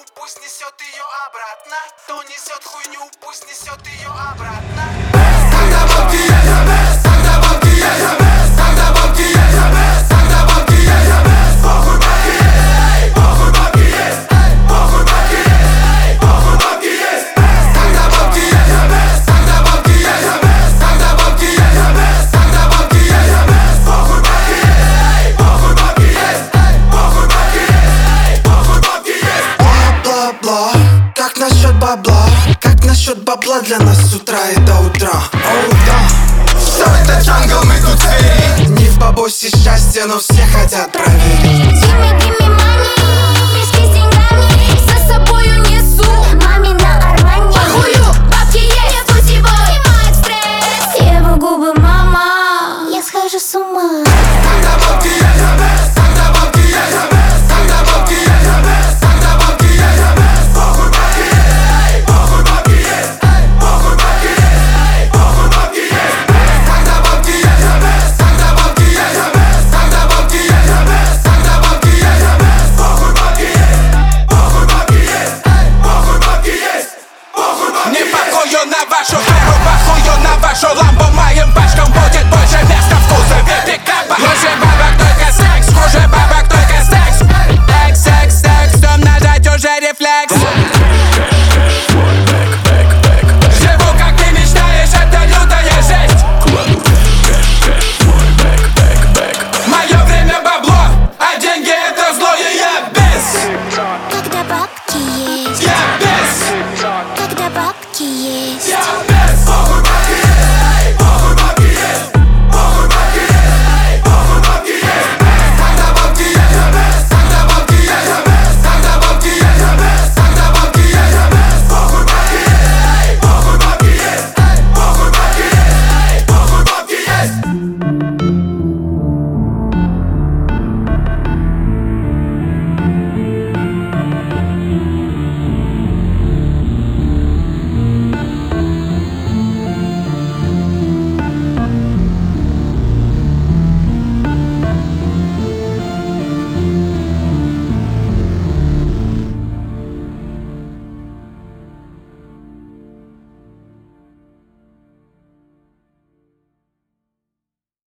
пусть несет ее обратно. Кто несет хуйню, пусть несет ее обратно. Когда бабки есть, когда бабки есть, когда бабки есть, когда бабки есть, похуй бабки есть, похуй бабки есть, похуй бабки есть, похуй бабки есть. Когда бабки есть, когда бабки есть, когда бабки есть, когда бабки есть, похуй бабки есть, похуй бабки есть, похуй бабки есть, похуй бабки есть. Бла-бла-бла, как насчет бабла? Как насчет бабла для нас с утра и до утра? Оу, да. Все это джангл, мы тут звери. Не в бабосе счастье, но все хотят проверить. Gimme money, мешки с деньгами за собою несу мамина Армани. Похую, бабки есть, я путевой, снимает стресс. Его губы, мама, я схожу с ума. Когда бабки есть, когда бабки есть, когда бабки есть, когда бабки есть, похуй бабки есть, похуй бабки есть, похуй бабки есть, похуй бабки есть. Когда бабки есть, когда бабки есть, когда бабки есть, когда бабки есть, похуй бабки есть, похуй бабки есть, похуй бабки есть, похуй бабки есть. Не похую на вашу веру, похую на вашу лампу. Моим пачкам будет больше места в кузове пикапа. Хуже бабок только секс, хуже бабок только секс. Секс, что нажать уже рефлекс. Живу как ты мечтаешь, это лютая жесть. Мое время бабло, а деньги это зло, и я без.